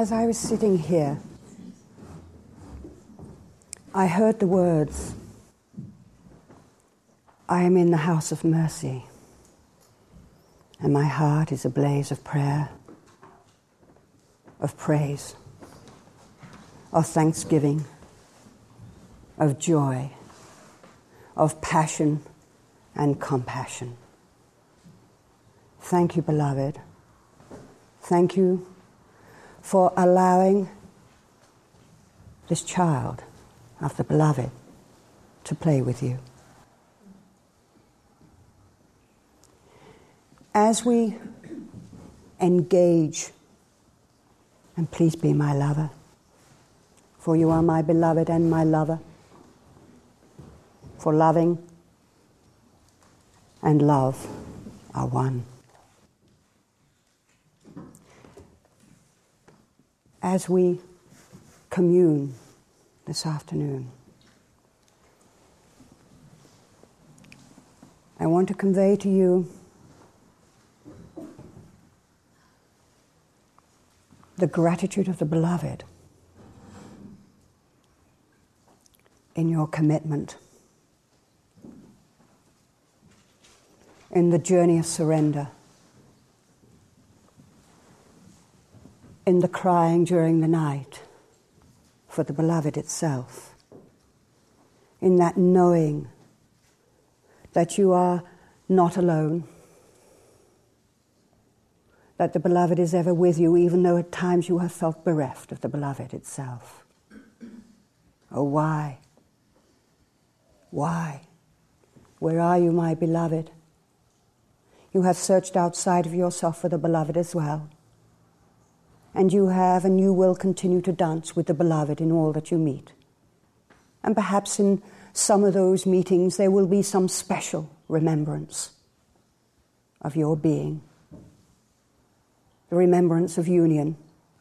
as I was sitting here, I heard the words, I am in the house of mercy, and my heart is a blaze of prayer, of praise, of thanksgiving, of joy, of passion and compassion. Thank you, beloved. Thank you for allowing this child of the beloved to play with you. As we engage, and please be my lover, for you are my beloved and my lover, for loving and love are one. As we commune this afternoon, I want to convey to you the gratitude of the beloved in your commitment, in the journey of surrender, in the crying during the night for the beloved itself, in that knowing that you are not alone, that the beloved is ever with you, even though at times you have felt bereft of the beloved itself. Oh, why? Why? Where are you, my beloved? You have searched outside of yourself for the beloved as well. And you have and you will continue to dance with the beloved in all that you meet. And perhaps in some of those meetings there will be some special remembrance of your being. The remembrance of union.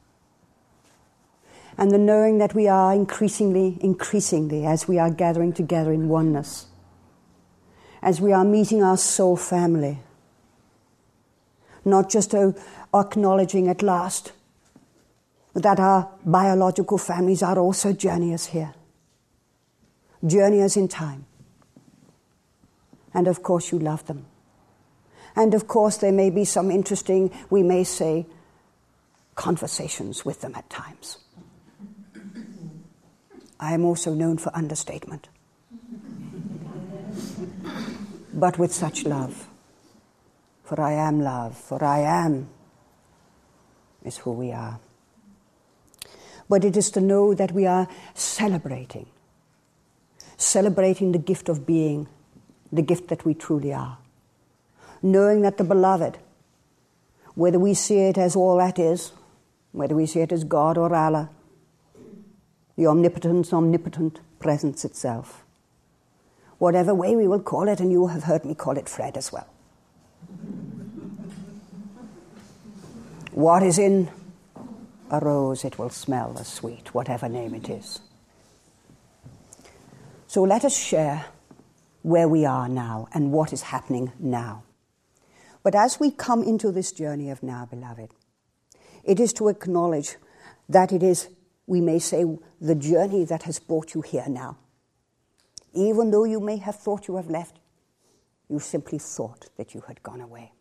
And the knowing that we are increasingly, as we are gathering together in oneness, as we are meeting our soul family, not just acknowledging at last that our biological families are also journeyers here, journeyers in time. And of course you love them. And of course there may be some interesting, we may say, conversations with them at times. I am also known for understatement. But with such love. For I am love, for I am is who we are. But it is to know that we are celebrating the gift of being, the gift that we truly are. Knowing that the beloved, whether we see it as all that is, whether we see it as God or Allah, the omnipotent presence itself, whatever way we will call it, and you have heard me call it Fred as well. What is in a rose, it will smell as sweet, whatever name it is. So let us share where we are now and what is happening now. But as we come into this journey of now, beloved, it is to acknowledge that it is, we may say, the journey that has brought you here now. Even though you may have thought you have left, you simply thought that you had gone away.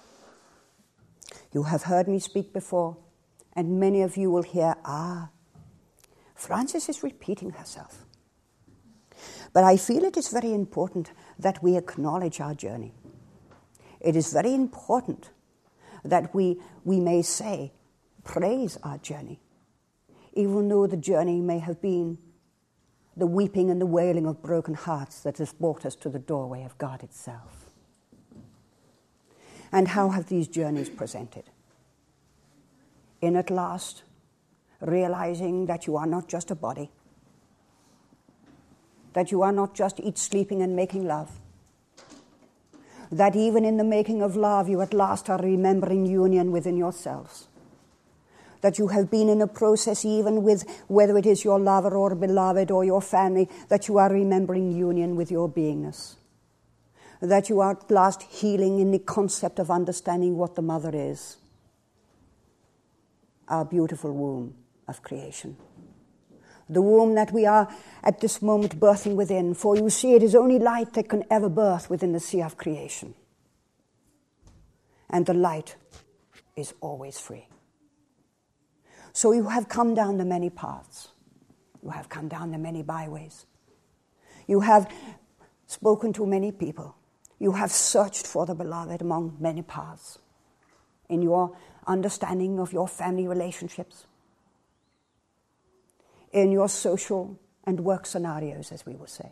You have heard me speak before, and many of you will hear, Frances is repeating herself. But I feel it is very important that we acknowledge our journey. It is very important that we may say, praise our journey, even though the journey may have been the weeping and the wailing of broken hearts that has brought us to the doorway of God itself. And how have these journeys presented? In at last, realizing that you are not just a body, that you are not just eat, sleeping, and making love, that even in the making of love, you at last are remembering union within yourselves, that you have been in a process even with, whether it is your lover or beloved or your family, that you are remembering union with your beingness, that you are at last healing in the concept of understanding what the mother is, our beautiful womb of creation. The womb that we are at this moment birthing within, for you see it is only light that can ever birth within the sea of creation. And the light is always free. So you have come down the many paths. You have come down the many byways. You have spoken to many people. You have searched for the beloved among many paths in your understanding of your family relationships, in your social and work scenarios, as we will say.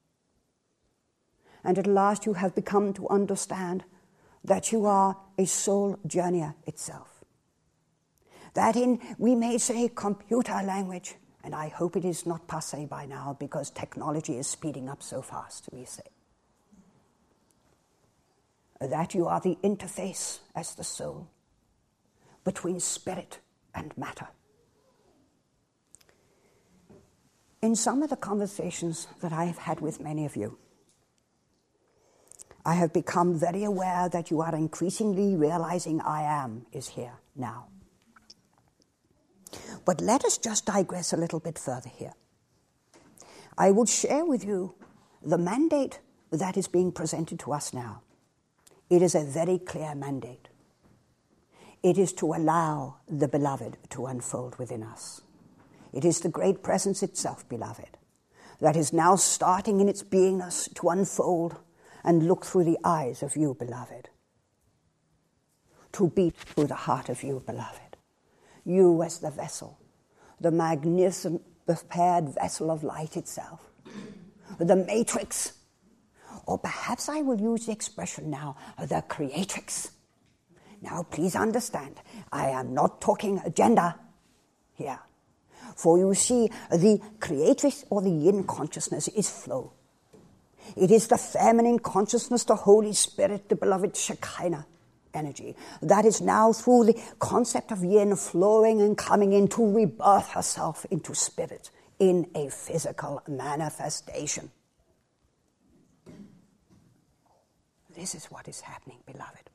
And at last you have become to understand that you are a soul journeyer itself. That in, we may say, computer language, and I hope it is not passé by now because technology is speeding up so fast, we say, that you are the interface as the soul between spirit and matter. In some of the conversations that I have had with many of you, I have become very aware that you are increasingly realizing I am is here now. But let us just digress a little bit further here. I will share with you the mandate that is being presented to us now. It is a very clear mandate. It is to allow the beloved to unfold within us. It is the great presence itself, beloved, that is now starting in its beingness to unfold and look through the eyes of you, beloved, to beat through the heart of you, beloved. You as the vessel, the magnificent prepared vessel of light itself, the matrix, or perhaps I will use the expression now, the creatrix. Now please understand, I am not talking gender here. For you see, the creatrix or the yin consciousness is flow. It is the feminine consciousness, the Holy Spirit, the beloved Shekinah energy, that is now through the concept of yin flowing and coming in to rebirth herself into spirit in a physical manifestation. This is what is happening, beloved.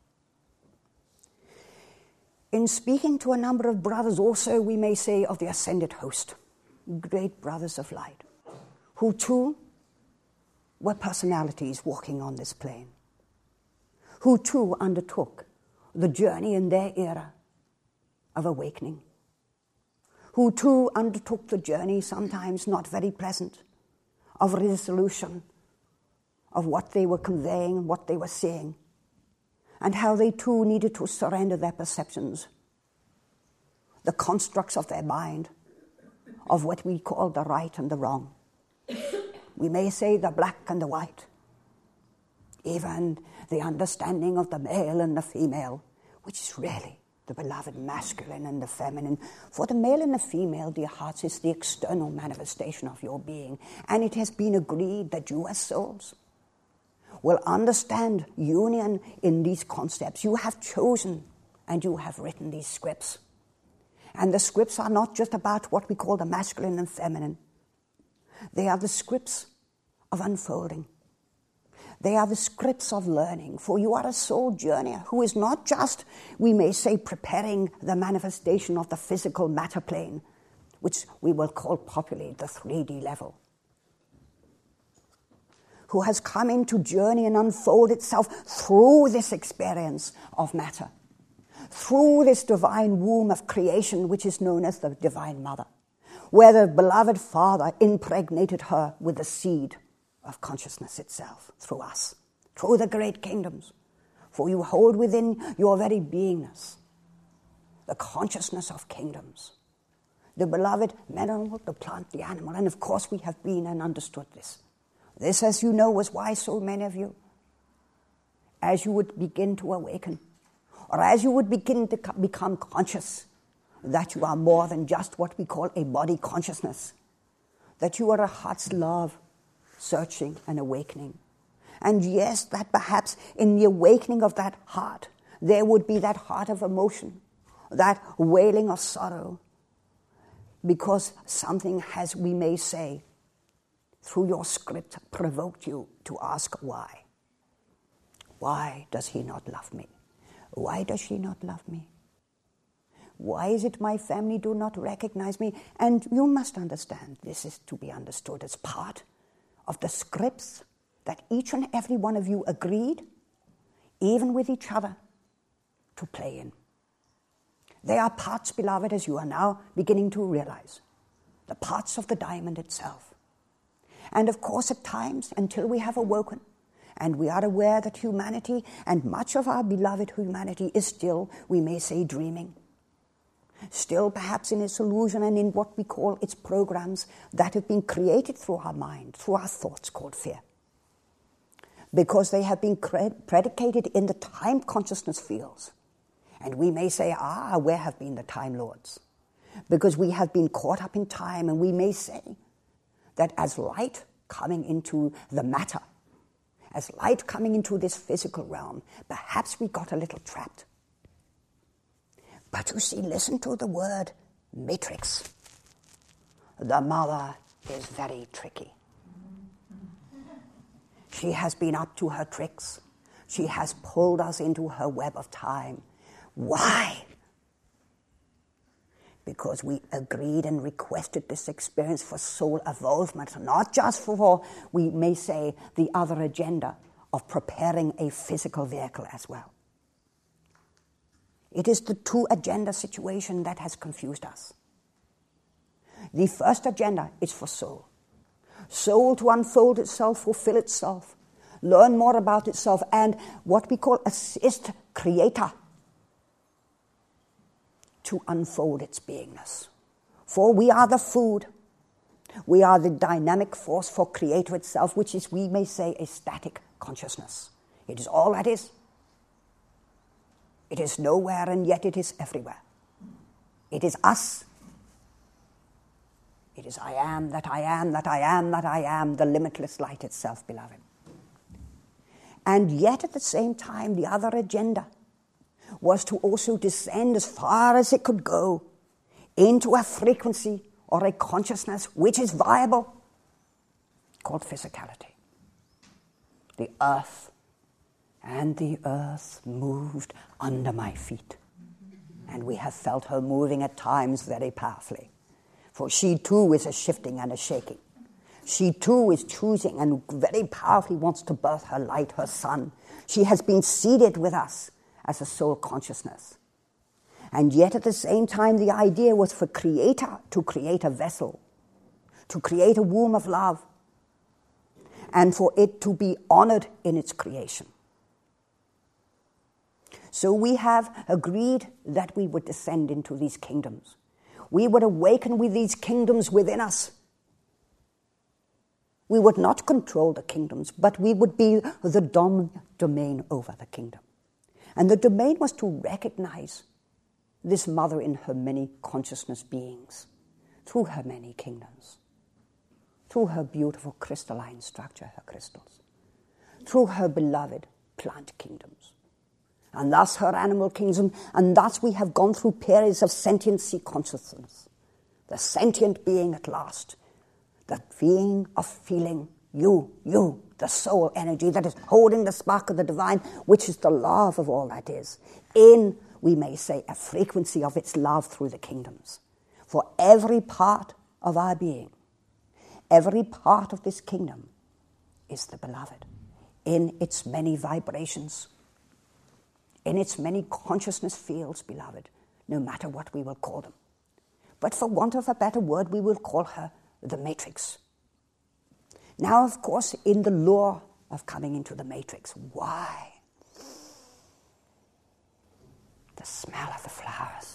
In speaking to a number of brothers also, we may say, of the ascended host, great brothers of light, who too were personalities walking on this plane, who too undertook the journey in their era of awakening, who too undertook the journey, sometimes not very pleasant, of resolution of what they were conveying and what they were seeing, and how they too needed to surrender their perceptions, the constructs of their mind, of what we call the right and the wrong. We may say the black and the white, even the understanding of the male and the female, which is really the beloved masculine and the feminine. For the male and the female, dear hearts, is the external manifestation of your being. And it has been agreed that you as souls will understand union in these concepts. You have chosen and you have written these scripts. And the scripts are not just about what we call the masculine and feminine. They are the scripts of unfolding. They are the scripts of learning. For you are a soul journeyer who is not just, we may say, preparing the manifestation of the physical matter plane, which we will call popularly the 3D level, who has come in to journey and unfold itself through this experience of matter, through this divine womb of creation, which is known as the Divine Mother, where the beloved Father impregnated her with the seed of consciousness itself, through us, through the great kingdoms. For you hold within your very beingness the consciousness of kingdoms, the beloved mineral, the plant, the animal, and of course we have been and understood this. This, as you know, was why so many of you, as you would begin to awaken, or as you would begin to become conscious that you are more than just what we call a body consciousness, that you are a heart's love, searching and awakening. And yes, that perhaps in the awakening of that heart, there would be that heart of emotion, that wailing of sorrow, because something has, we may say, through your script, provoked you to ask why. Why does he not love me? Why does she not love me? Why is it my family do not recognize me? And you must understand, this is to be understood as part of the scripts that each and every one of you agreed, even with each other, to play in. They are parts, beloved, as you are now beginning to realize, the parts of the diamond itself. And of course, at times, until we have awoken, and we are aware that humanity, and much of our beloved humanity, is still, we may say, dreaming. Still perhaps in its illusion and in what we call its programs that have been created through our mind, through our thoughts called fear. Because they have been predicated in the time consciousness fields. And we may say, where have been the Time Lords? Because we have been caught up in time, and we may say that as light coming into the matter, as light coming into this physical realm, perhaps we got a little trapped. But you see, listen to the word matrix. The mother is very tricky. She has been up to her tricks. She has pulled us into her web of time. Why? Because we agreed and requested this experience for soul evolvement, not just for, we may say, the other agenda of preparing a physical vehicle as well. It is the two-agenda situation that has confused us. The first agenda is for soul. Soul to unfold itself, fulfill itself, learn more about itself, and what we call assist Creator to unfold its beingness. For we are the food. We are the dynamic force for Creator itself, which is, we may say, a static consciousness. It is all that is. It is nowhere, and yet it is everywhere. It is us. It is I am, that I am, that I am, that I am, the limitless light itself, beloved. And yet at the same time, the other agenda was to also descend as far as it could go into a frequency or a consciousness which is viable, called physicality. The earth, and the earth moved under my feet. And we have felt her moving at times very powerfully. For she too is a shifting and a shaking. She too is choosing and very powerfully wants to birth her light, her sun. She has been seated with us as a soul consciousness. And yet at the same time, the idea was for Creator to create a vessel, to create a womb of love, and for it to be honored in its creation. So we have agreed that we would descend into these kingdoms. We would awaken with these kingdoms within us. We would not control the kingdoms, but we would be the domain over the kingdom. And the domain was to recognize this mother in her many consciousness beings, through her many kingdoms, through her beautiful crystalline structure, her crystals, through her beloved plant kingdoms, and thus her animal kingdom, and thus we have gone through periods of sentiency consciousness, the sentient being at last, the being of feeling you, the soul energy that is holding the spark of the divine, which is the love of all that is, in, we may say, a frequency of its love through the kingdoms. For every part of our being, every part of this kingdom is the beloved, in its many vibrations, in its many consciousness fields, beloved, no matter what we will call them. But for want of a better word, we will call her the matrix. Now, of course, in the lure of coming into the matrix, why? The smell of the flowers,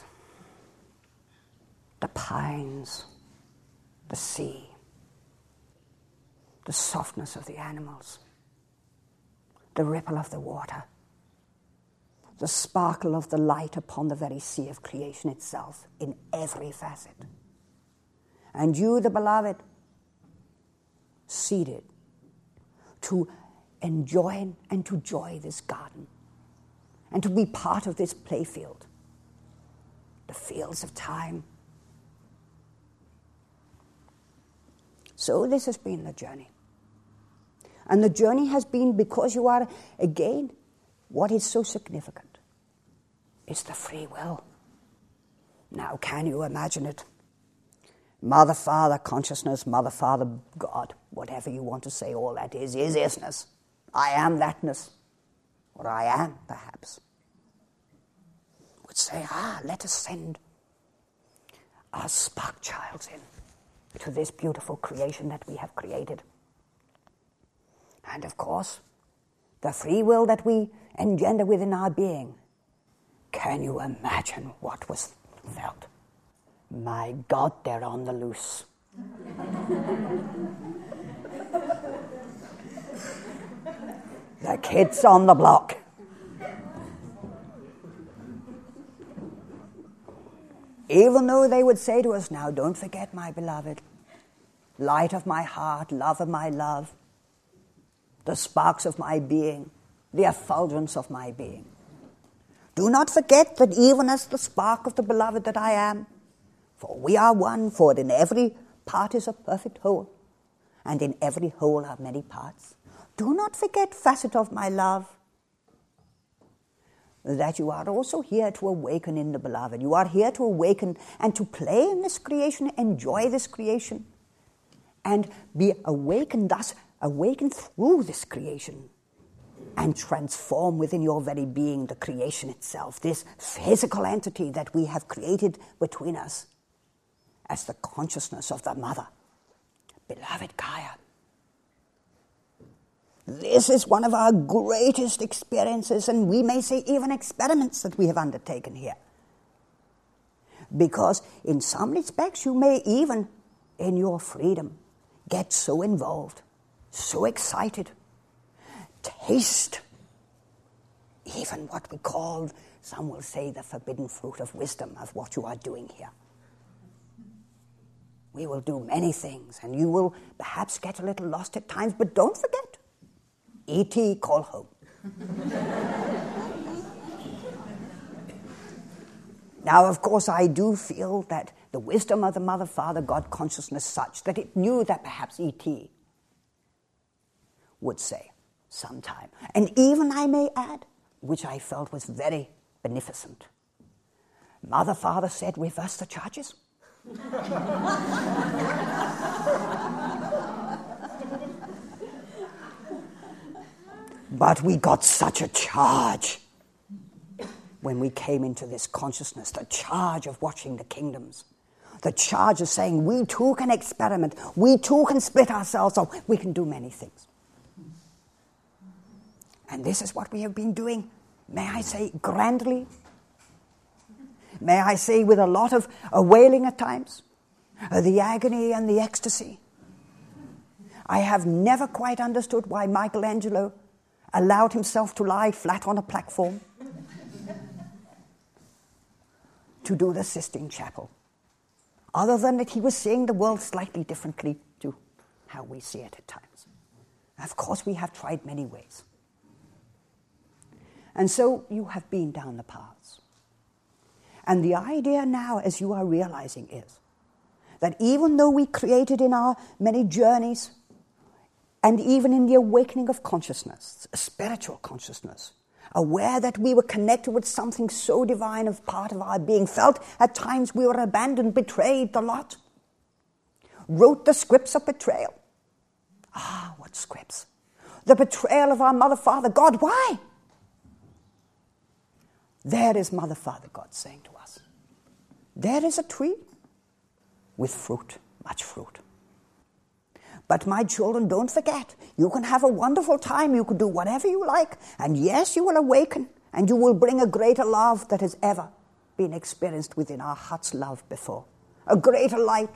the pines, the sea, the softness of the animals, the ripple of the water, the sparkle of the light upon the very sea of creation itself in every facet. And you, the beloved, seated to enjoy and to joy this garden and to be part of this playfield, the fields of time. So this has been the journey. And the journey has been because you are, again, what is so significant is the free will. Now, can you imagine it? Mother, Father, consciousness, Mother, Father, God, whatever you want to say, all that is isness. I am thatness. Or I am, perhaps. Would say, let us send our spark childs in to this beautiful creation that we have created. And of course, the free will that we engender within our being. Can you imagine what was felt? My God, they're on the loose. The kids on the block. Even though they would say to us, now don't forget, my beloved, light of my heart, love of my love, the sparks of my being, the effulgence of my being. Do not forget that even as the spark of the beloved that I am, for we are one, for in every part is a perfect whole, and in every whole are many parts. Do not forget, facet of my love, that you are also here to awaken in the beloved. You are here to awaken and to play in this creation, enjoy this creation, and be awakened, thus awaken through this creation, and transform within your very being the creation itself, this physical entity that we have created between us as the consciousness of the mother, beloved Gaia. This is one of our greatest experiences, and we may say even experiments that we have undertaken here. Because in some respects you may even, in your freedom, get so involved, so excited, taste even what we call, some will say, the forbidden fruit of wisdom of what you are doing here. We will do many things, and you will perhaps get a little lost at times, but don't forget, E.T. call home. Now, of course, I do feel that the wisdom of the Mother, Father, God consciousness such that it knew that perhaps E.T. would say sometime. And even, I may add, which I felt was very beneficent, Mother, Father said, reverse the charges. But we got such a charge when we came into this consciousness, the charge of watching the kingdoms, the charge of saying we too can experiment, we too can split ourselves off, we can do many things. And this is what we have been doing, may I say, grandly. May I say, with a lot of wailing at times, the agony and the ecstasy. I have never quite understood why Michelangelo allowed himself to lie flat on a platform to do the Sistine Chapel, other than that he was seeing the world slightly differently to how we see it at times. Of course, we have tried many ways. And so you have been down the paths. And the idea now, as you are realizing, is that even though we created in our many journeys, and even in the awakening of consciousness, a spiritual consciousness, aware that we were connected with something so divine of part of our being, felt at times we were abandoned, betrayed a lot, wrote the scripts of betrayal. What scripts? The betrayal of our Mother, Father, God. Why? There is Mother, Father, God saying to us, there is a tree with fruit, much fruit. But my children, don't forget, you can have a wonderful time, you can do whatever you like, and yes, you will awaken, and you will bring a greater love that has ever been experienced within our heart's love before. A greater light.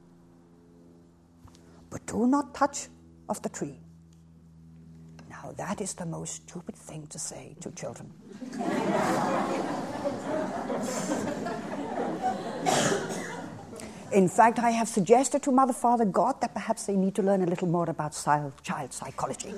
But do not touch of the tree. Now that is the most stupid thing to say to children. In fact, I have suggested to Mother, Father, God that perhaps they need to learn a little more about child psychology.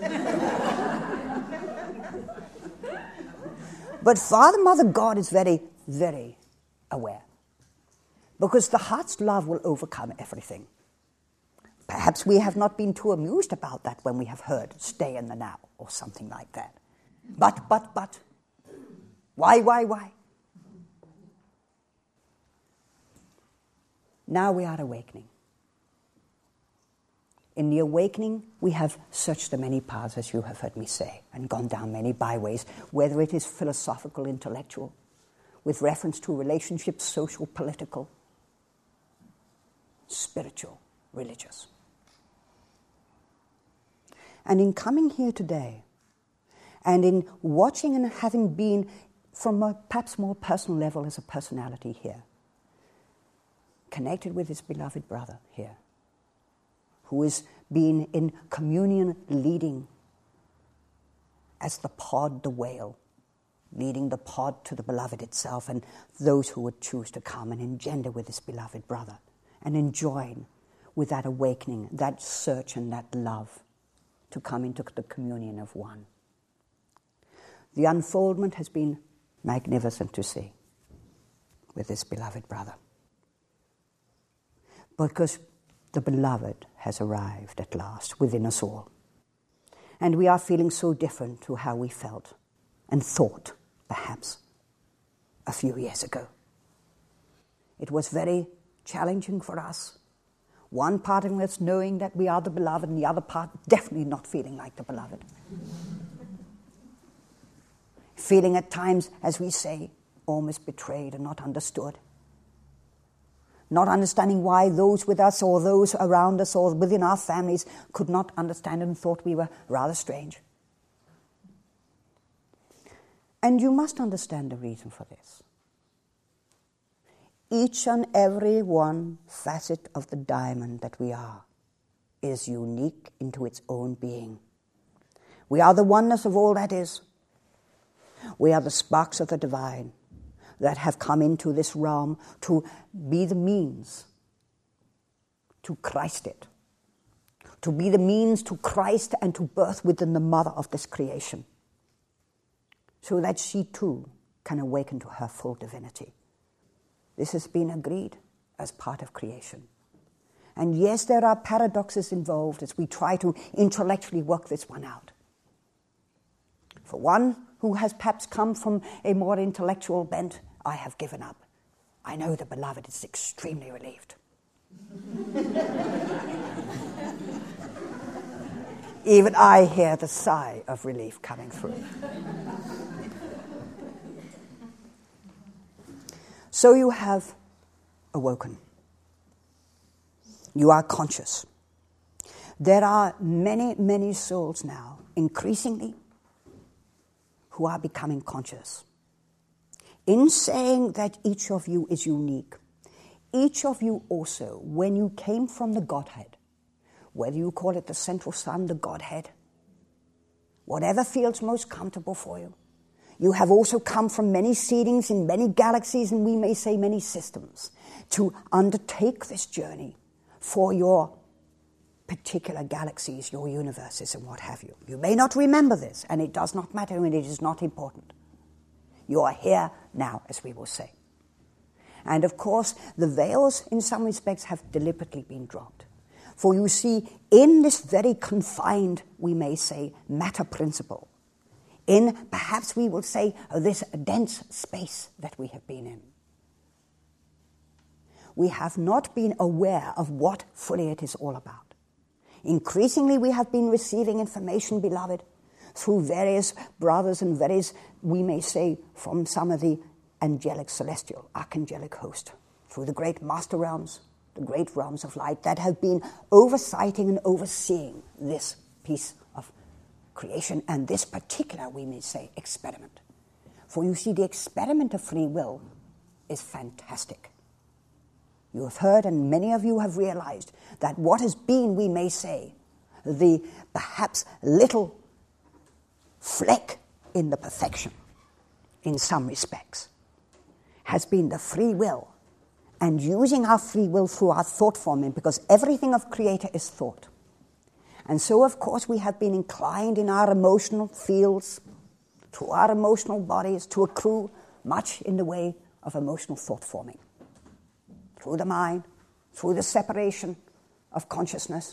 But Father, Mother, God is very, very aware. Because the heart's love will overcome everything. Perhaps we have not been too amused about that when we have heard stay in the now or something like that. But. Why? Now we are awakening. In the awakening, we have searched the many paths, as you have heard me say, and gone down many byways, whether it is philosophical, intellectual, with reference to relationships, social, political, spiritual, religious. And in coming here today, and in watching and having been from a perhaps more personal level as a personality here, connected with his beloved brother here, who is being in communion leading as the pod, the whale, leading the pod to the beloved itself and those who would choose to come and engender with his beloved brother and enjoin with that awakening, that search and that love to come into the communion of one. The unfoldment has been magnificent to see with this beloved brother, because the beloved has arrived at last within us all. And we are feeling so different to how we felt and thought, perhaps, a few years ago. It was very challenging for us. One part of us knowing that we are the beloved, and the other part definitely not feeling like the beloved. Feeling at times, as we say, almost betrayed and not understood. Not understanding why those with us or those around us or within our families could not understand and thought we were rather strange. And you must understand the reason for this. Each and every one facet of the diamond that we are is unique into its own being. We are the oneness of all that is. We are the sparks of the divine that have come into this realm to be the means to Christ it, to be the means to Christ and to birth within the mother of this creation, so that she too can awaken to her full divinity. This has been agreed as part of creation. And yes, there are paradoxes involved as we try to intellectually work this one out. For one who has perhaps come from a more intellectual bent, I have given up. I know the beloved is extremely relieved. Even I hear the sigh of relief coming through. So you have awoken. You are conscious. There are many, many souls now, increasingly, who are becoming conscious. In saying that each of you is unique, each of you also, when you came from the Godhead, whether you call it the central sun, the Godhead, whatever feels most comfortable for you, you have also come from many seedings in many galaxies, and we may say many systems, to undertake this journey for your particular galaxies, your universes, and what have you. You may not remember this, and it does not matter, and it is not important. You are here now, as we will say. And of course, the veils, in some respects, have deliberately been dropped. For you see, in this very confined, we may say, matter principle, in, perhaps we will say, this dense space that we have been in, we have not been aware of what fully it is all about. Increasingly, we have been receiving information, beloved, through various brothers and various, we may say, from some of the angelic, celestial, archangelic host, through the great master realms, the great realms of light that have been oversighting and overseeing this piece of creation and this particular, we may say, experiment. For you see, the experiment of free will is fantastic. You have heard, and many of you have realized, that what has been, we may say, the perhaps little fleck in the perfection, in some respects, has been the free will, and using our free will through our thought forming, because everything of Creator is thought. And so, of course, we have been inclined in our emotional fields, through our emotional bodies, to accrue much in the way of emotional thought forming. Through the mind, through the separation of consciousness.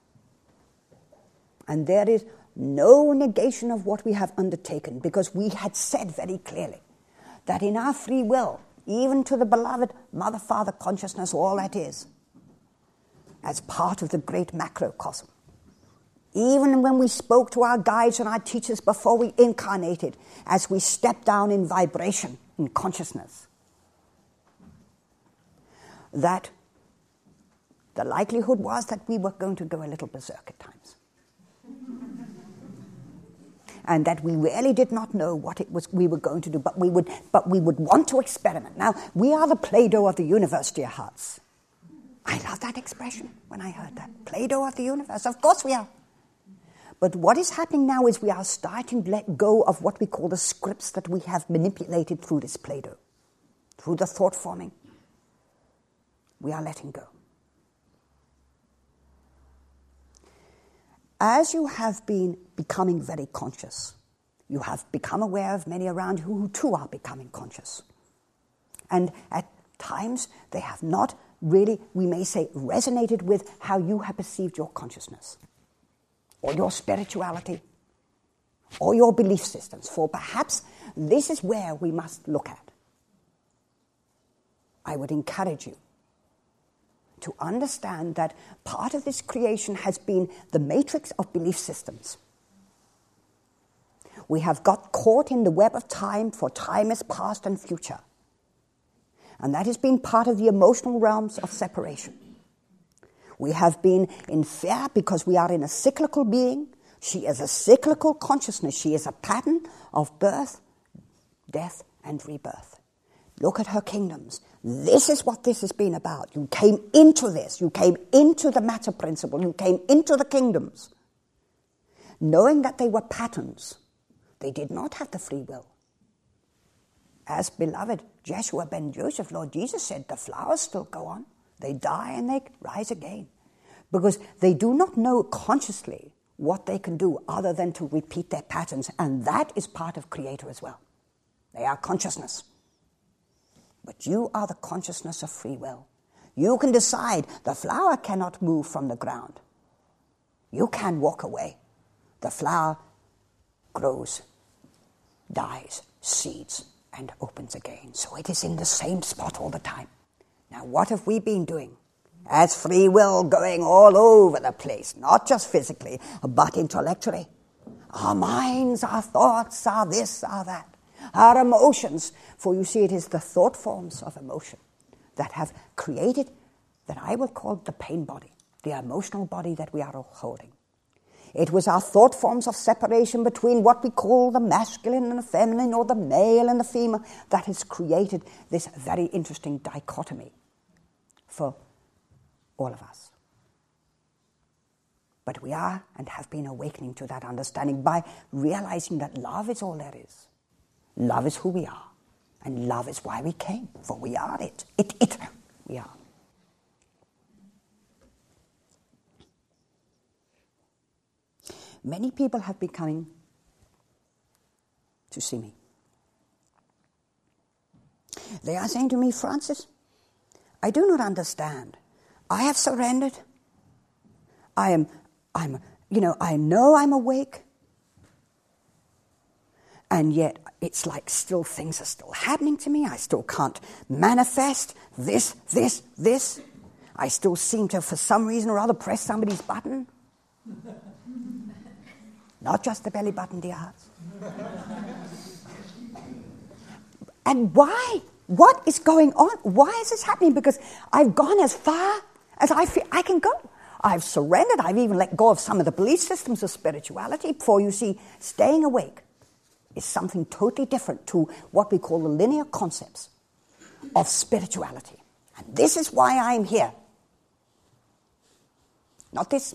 And there is no negation of what we have undertaken, because we had said very clearly that in our free will, even to the beloved Mother, Father consciousness, all that is, as part of the great macrocosm. Even when we spoke to our guides and our teachers before we incarnated, as we stepped down in vibration, in consciousness, that the likelihood was that we were going to go a little berserk at times. And that we really did not know what it was we were going to do, but we would want to experiment. Now, we are the Play-Doh of the universe, dear hearts. I love that expression when I heard that. Play-Doh of the universe. Of course we are. But what is happening now is we are starting to let go of what we call the scripts that we have manipulated through this Play-Doh, through the thought forming. We are letting go. As you have been becoming very conscious, you have become aware of many around you who too are becoming conscious. And at times they have not really, we may say, resonated with how you have perceived your consciousness, or your spirituality, or your belief systems. For perhaps this is where we must look at. I would encourage you to understand that part of this creation has been the matrix of belief systems. We have got caught in the web of time, for time is past and future. And that has been part of the emotional realms of separation. We have been in fear because we are in a cyclical being. She is a cyclical consciousness. She is a pattern of birth, death, and rebirth. Look at her kingdoms. This is what this has been about. You came into this. You came into the matter principle. You came into the kingdoms, knowing that they were patterns. They did not have the free will. As beloved Jeshua ben Joseph, Lord Jesus said, the flowers still go on. They die and they rise again. Because they do not know consciously what they can do other than to repeat their patterns. And that is part of Creator as well. They are consciousness. But you are the consciousness of free will. You can decide the flower cannot move from the ground. You can walk away. The flower grows, dies, seeds, and opens again. So it is in the same spot all the time. Now, what have we been doing? As free will going all over the place, not just physically, but intellectually. Our minds, our thoughts, our this, our that. Our emotions, for you see it is the thought forms of emotion that have created that I will call the pain body, the emotional body that we are all holding. It was our thought forms of separation between what we call the masculine and the feminine, or the male and the female, that has created this very interesting dichotomy for all of us. But we are and have been awakening to that understanding by realizing that love is all there is. Love is who we are. And love is why we came. For we are it. We are. Many people have been coming to see me. They are saying to me, Francis, I do not understand. I have surrendered. I know I'm awake. And yet, it's like still things are still happening to me. I still can't manifest this. I still seem to, for some reason or other, press somebody's button. Not just the belly button, dear hearts. And why? What is going on? Why is this happening? Because I've gone as far as I feel I can go. I've surrendered. I've even let go of some of the belief systems of spirituality. For you see, staying awake is something totally different to what we call the linear concepts of spirituality. And this is why I'm here. Not this.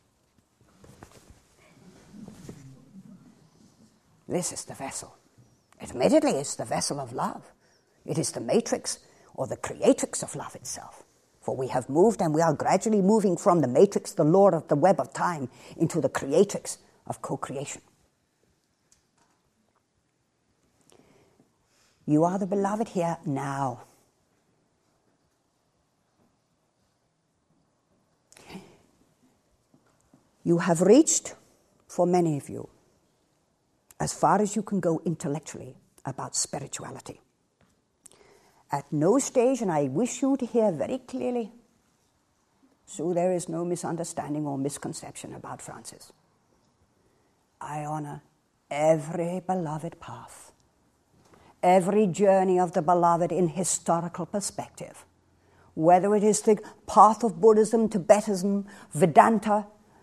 This is the vessel. Admittedly, it's the vessel of love. It is the matrix or the creatrix of love itself. For we have moved and we are gradually moving from the matrix, the lord of the web of time, into the creatrix of co-creation. You are the beloved here now. You have reached, for many of you, as far as you can go intellectually about spirituality. At no stage, and I wish you to hear very clearly, so there is no misunderstanding or misconception about Francis, I honor every beloved path, every journey of the beloved in historical perspective, whether it is the path of Buddhism, Tibetism, Vedanta,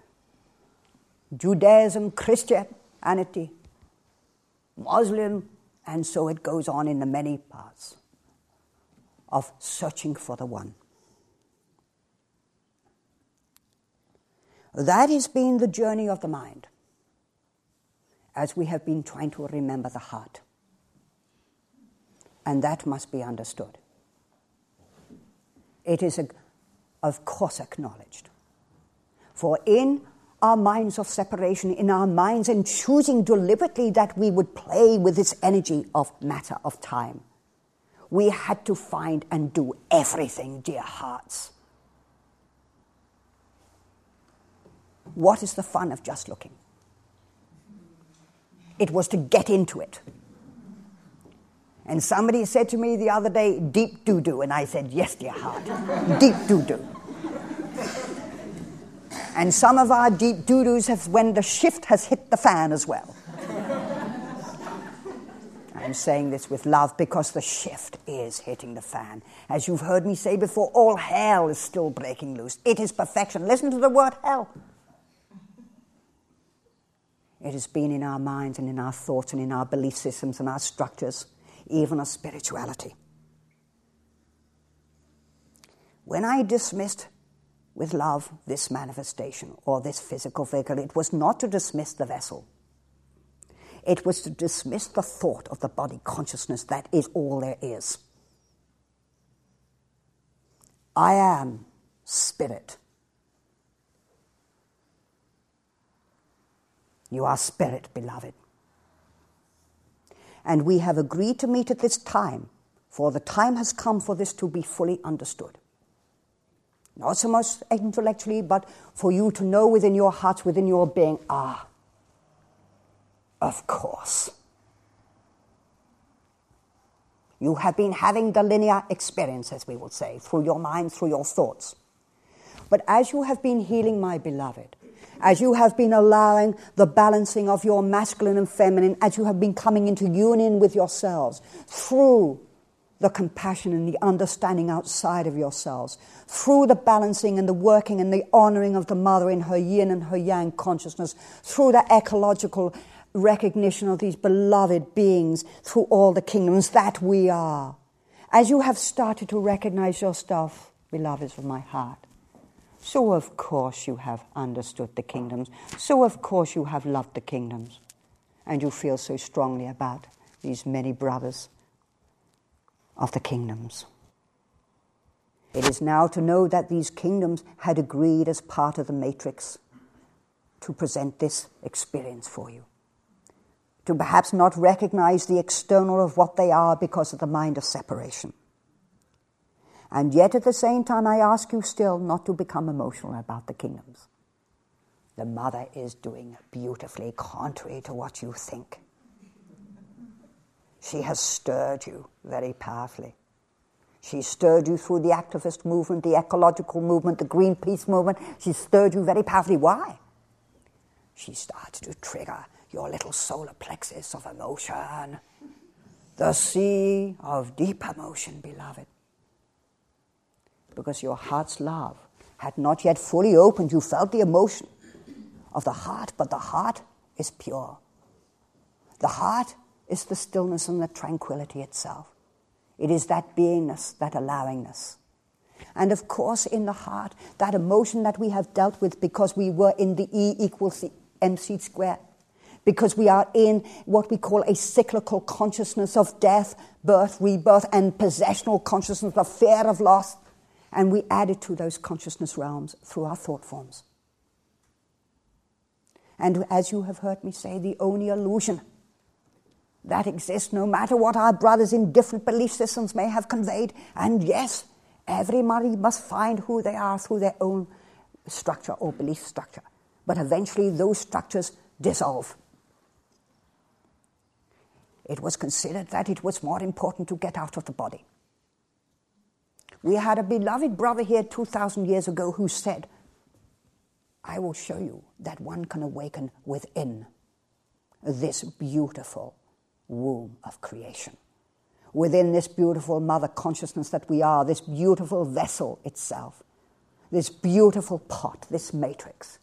Judaism, Christianity, Muslim, and so it goes on in the many paths of searching for the one. That has been the journey of the mind, as we have been trying to remember the heart. And that must be understood. It is, of course, acknowledged. For in our minds of separation, in our minds and choosing deliberately that we would play with this energy of matter, of time, we had to find and do everything, dear hearts. What is the fun of just looking? It was to get into it. And somebody said to me the other day, deep doo-doo, and I said, yes, dear heart, deep doo-doo. And some of our deep doo-doos have when the shift has hit the fan as well. I'm saying this with love because the shift is hitting the fan. As you've heard me say before, all hell is still breaking loose. It is perfection. Listen to the word hell. It has been in our minds and in our thoughts and in our belief systems and our structures, even our spirituality. When I dismissed with love this manifestation or this physical vehicle, it was not to dismiss the vessel. It was to dismiss the thought of the body consciousness that is all there is. I am spirit. You are spirit, beloved. And we have agreed to meet at this time, for the time has come for this to be fully understood. Not so much intellectually, but for you to know within your hearts, within your being, of course. You have been having the linear experience, as we would say, through your mind, through your thoughts. But as you have been healing, my beloved, as you have been allowing the balancing of your masculine and feminine, as you have been coming into union with yourselves through the compassion and the understanding outside of yourselves, through the balancing and the working and the honoring of the mother in her yin and her yang consciousness, through the ecological recognition of these beloved beings through all the kingdoms that we are. As you have started to recognize yourself, beloveds of my heart, so of course you have understood the kingdoms. So of course you have loved the kingdoms. And you feel so strongly about these many brothers of the kingdoms. It is now to know that these kingdoms had agreed as part of the matrix to present this experience for you. To perhaps not recognize the external of what they are because of the mind of separation. And yet at the same time I ask you still not to become emotional about the kingdoms. The mother is doing beautifully contrary to what you think. She has stirred you very powerfully. She stirred you through the activist movement, the ecological movement, the Greenpeace movement. She stirred you very powerfully. Why? She starts to trigger your little solar plexus of emotion. The sea of deep emotion, beloved. Because your heart's love had not yet fully opened. You felt the emotion of the heart, but the heart is pure. The heart is the stillness and the tranquility itself. It is that beingness, that allowingness. And of course, in the heart, that emotion that we have dealt with because we were in the E equals the MC squared. Because we are in what we call a cyclical consciousness of death, birth, rebirth, and possessional consciousness of fear of loss. And we add it to those consciousness realms through our thought forms. And as you have heard me say, the only illusion that exists, no matter what our brothers in different belief systems may have conveyed, and yes, everybody must find who they are through their own structure or belief structure. But eventually those structures dissolve. It was considered that it was more important to get out of the body. We had a beloved brother here 2,000 years ago who said, I will show you that one can awaken within this beautiful womb of creation. Within this beautiful mother consciousness that we are, this beautiful vessel itself, this beautiful pot, this matrix.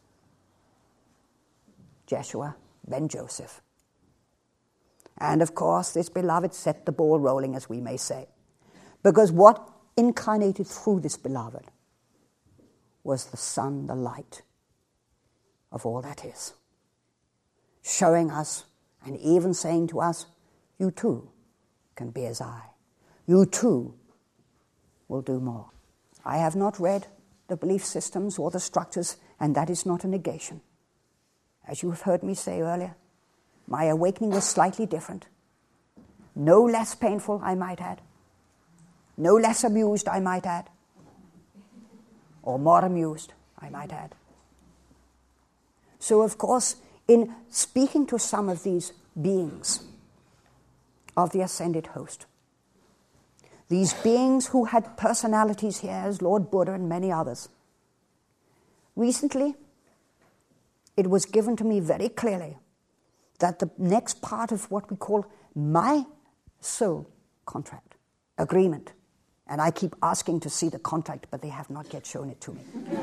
Jeshua ben Joseph. And of course, this beloved set the ball rolling, as we may say. Because what incarnated through this beloved was the sun, the light of all that is. Showing us and even saying to us, you too can be as I. You too will do more. I have not read the belief systems or the structures, and that is not a negation. As you have heard me say earlier, my awakening was slightly different. No less painful, I might add. No less amused, I might add. Or more amused, I might add. So, of course, in speaking to some of these beings of the ascended host, these beings who had personalities here as Lord Buddha and many others, recently it was given to me very clearly that the next part of what we call my soul contract, agreement, and I keep asking to see the contract, but they have not yet shown it to me.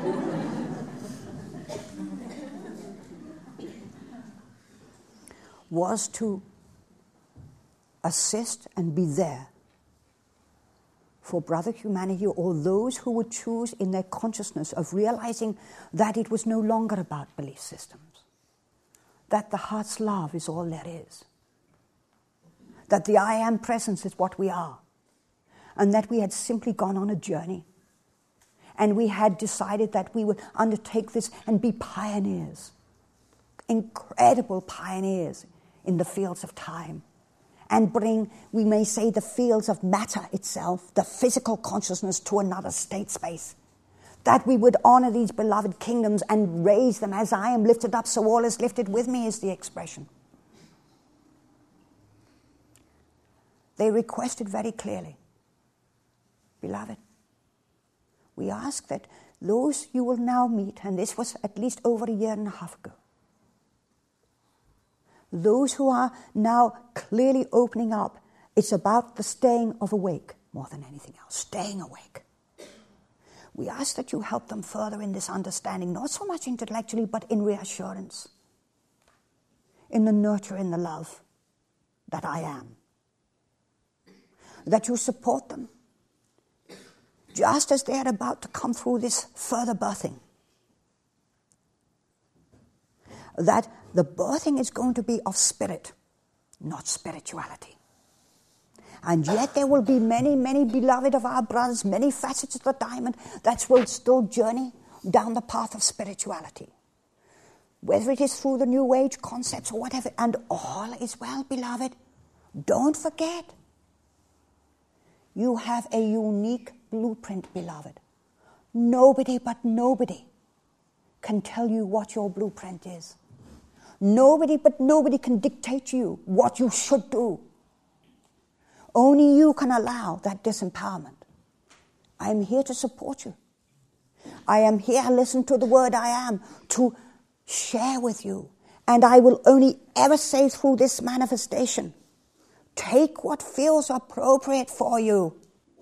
Was to assist and be there for brother humanity, or those who would choose in their consciousness of realizing that it was no longer about belief systems, that the heart's love is all there is, that the I am presence is what we are, and that we had simply gone on a journey, and we had decided that we would undertake this and be pioneers, incredible pioneers in the fields of time, and bring, we may say, the fields of matter itself, the physical consciousness, to another state space. That we would honor these beloved kingdoms and raise them as I am lifted up, so all is lifted with me, is the expression. They requested very clearly, beloved, we ask that those you will now meet, and this was at least over a year and a half ago, those who are now clearly opening up, it's about the staying of awake more than anything else, staying awake. We ask that you help them further in this understanding, not so much intellectually, but in reassurance, in the nurture, in the love that I am. That you support them, just as they are about to come through this further birthing. That the birthing is going to be of spirit, not spirituality. And yet there will be many, many beloved of our brothers, many facets of the diamond that will still journey down the path of spirituality. Whether it is through the New Age concepts or whatever, and all is well, beloved. Don't forget, you have a unique blueprint, beloved. Nobody but nobody can tell you what your blueprint is. Nobody but nobody can dictate to you what you should do. Only you can allow that disempowerment. I am here to support you. I am here, listen to the word I am, to share with you. And I will only ever say through this manifestation, take what feels appropriate for you.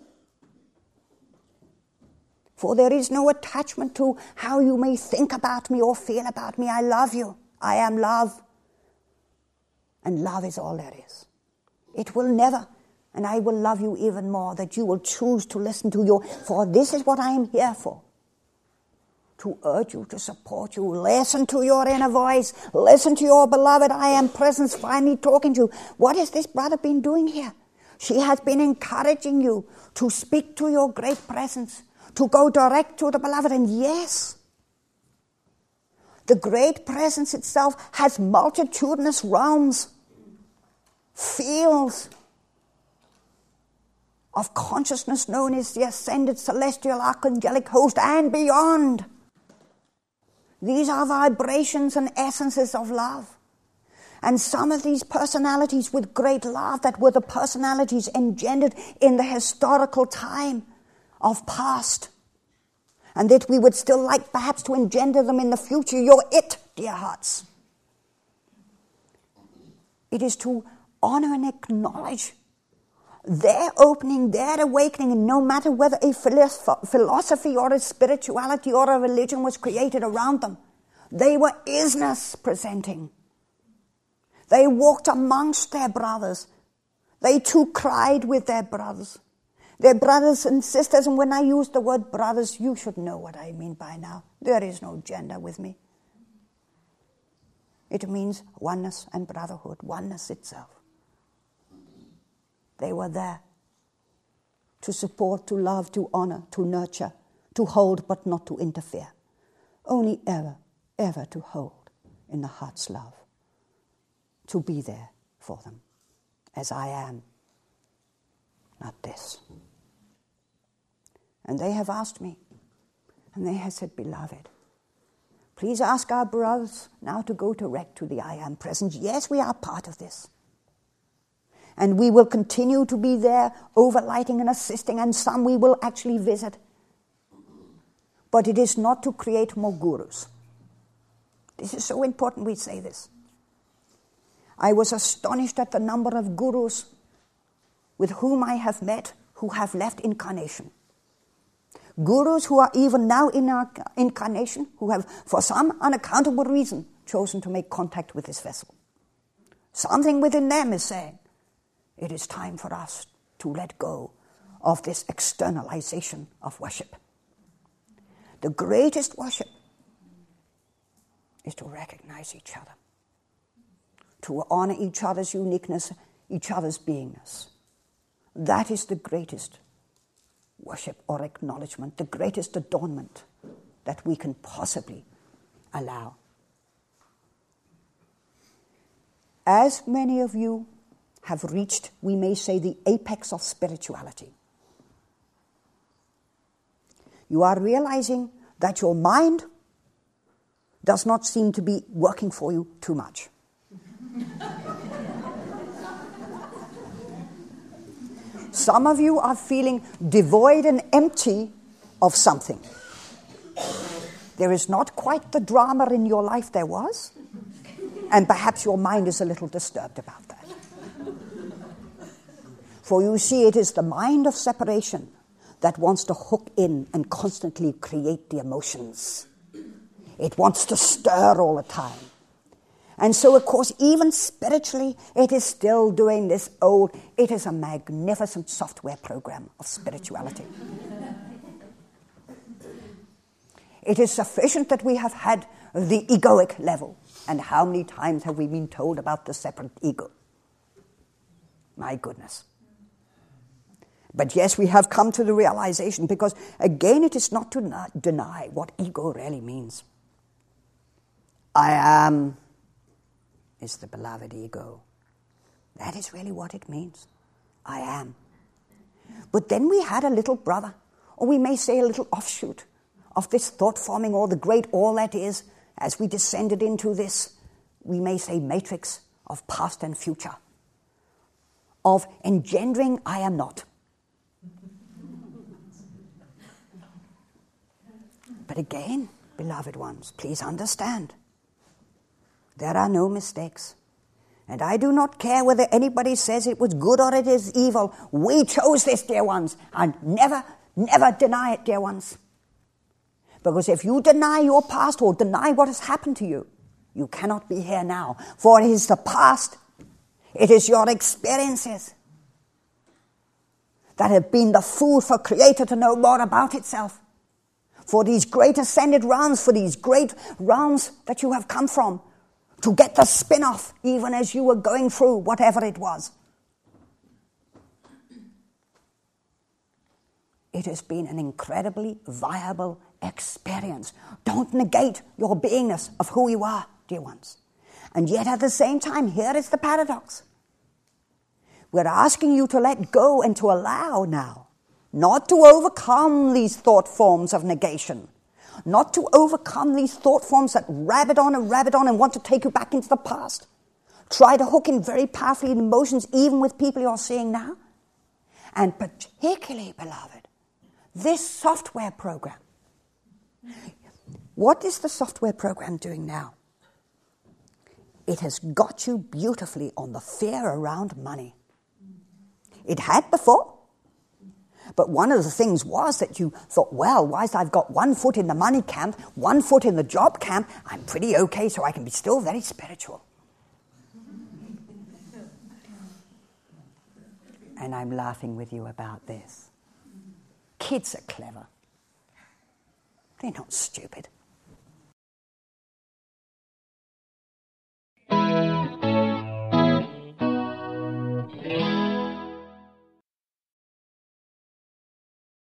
For there is no attachment to how you may think about me or feel about me. I love you. I am love. And love is all there is. It will never, and I will love you even more, that you will choose to listen to your, for this is what I am here for. To urge you, to support you. Listen to your inner voice. Listen to your beloved I am presence finally talking to you. What has this brother been doing here? She has been encouraging you to speak to your great presence, to go direct to the beloved. And yes, the great presence itself has multitudinous realms, fields of consciousness known as the ascended celestial archangelic host and beyond. These are vibrations and essences of love. And some of these personalities with great love that were the personalities engendered in the historical time of past, and that we would still like perhaps to engender them in the future. You're it, dear hearts. It is to honor and acknowledge their opening, their awakening, and no matter whether a philosophy or a spirituality or a religion was created around them, they were isness presenting. They walked amongst their brothers. They too cried with their brothers and sisters. And when I use the word brothers, you should know what I mean by now. There is no gender with me. It means oneness and brotherhood, oneness itself. They were there to support, to love, to honor, to nurture, to hold but not to interfere. Only ever to hold in the heart's love, to be there for them as I am, not this. And they have asked me, and they have said, beloved, please ask our brothers now to go direct to the I Am presence. Yes, we are part of this. And we will continue to be there, overlighting and assisting, and some we will actually visit. But it is not to create more gurus. This is so important we say this. I was astonished at the number of gurus with whom I have met who have left incarnation. Gurus who are even now in our incarnation, who have, for some unaccountable reason, chosen to make contact with this vessel. Something within them is saying, it is time for us to let go of this externalization of worship. The greatest worship is to recognize each other, to honor each other's uniqueness, each other's beingness. That is the greatest worship or acknowledgement, the greatest adornment that we can possibly allow. As many of you have reached, we may say, the apex of spirituality, you are realizing that your mind does not seem to be working for you too much. Some of you are feeling devoid and empty of something. There is not quite the drama in your life there was, and perhaps your mind is a little disturbed about that. For you see, it is the mind of separation that wants to hook in and constantly create the emotions. It wants to stir all the time. And so, of course, even spiritually, it is still doing this it is a magnificent software program of spirituality. It is sufficient that we have had the egoic level. And how many times have we been told about the separate ego? My goodness. But yes, we have come to the realization, because again, it is not to deny what ego really means. I am is the beloved ego. That is really what it means. I am. But then we had a little brother, or we may say a little offshoot of this thought forming, or the great all that is, as we descended into this, we may say, matrix of past and future, of engendering I am not. But again, beloved ones, please understand, there are no mistakes. And I do not care whether anybody says it was good or it is evil. We chose this, dear ones, and never deny it, dear ones. Because if you deny your past or deny what has happened to you, you cannot be here now. For it is the past, it is your experiences that have been the food for Creator to know more about itself. For these great ascended realms, for these great realms that you have come from, to get the spin-off even as you were going through whatever it was. It has been an incredibly viable experience. Don't negate your beingness of who you are, dear ones. And yet at the same time, here is the paradox. We're asking you to let go and to allow now, not to overcome these thought forms of negation, not to overcome these thought forms that rabbit on and want to take you back into the past. Try to hook in very powerfully in emotions, even with people you're seeing now. And particularly, beloved, this software program. What is the software program doing now? It has got you beautifully on the fear around money. It had before. But one of the things was that you thought, well, whilst I've got 1 foot in the money camp, 1 foot in the job camp, I'm pretty okay, so I can be still very spiritual. And I'm laughing with you about this. Kids are clever. They're not stupid.